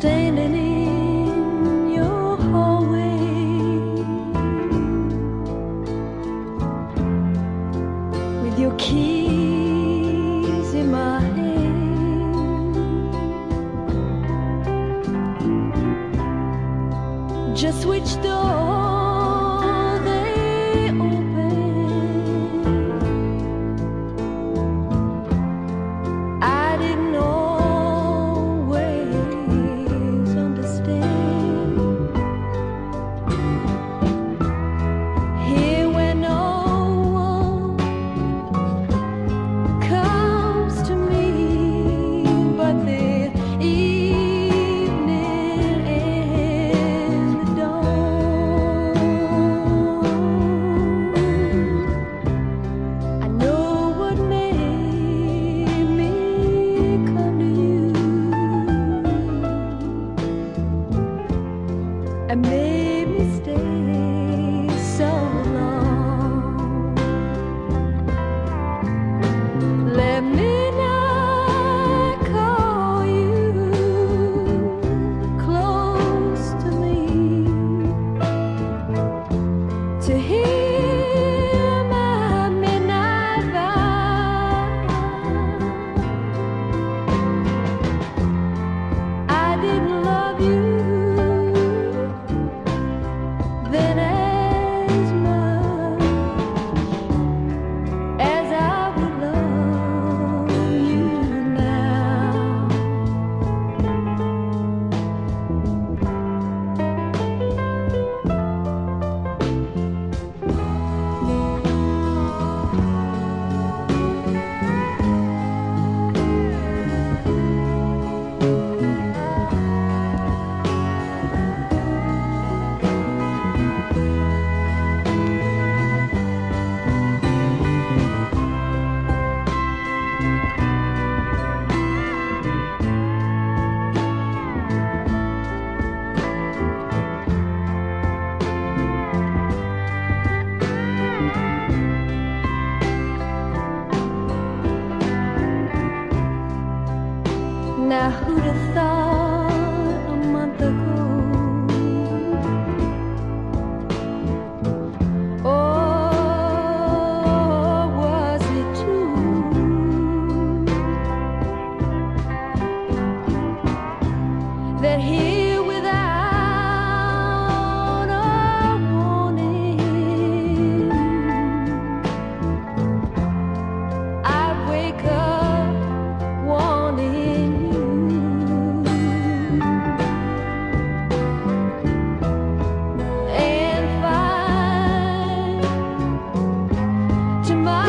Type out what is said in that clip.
standing in your hallway with your keys in my hand. Just which door they open, I didn't always understand. Here where no one comes to me but the evening and the dawn. I know what made me come to you and made me stay so long. Let me not call you close to me to hear my midnight vow. I didn't love you then as much as I would love you now. Now who'd have thought a month ago, or was it true, that here without a warning I'd wake up wanting you, and find to my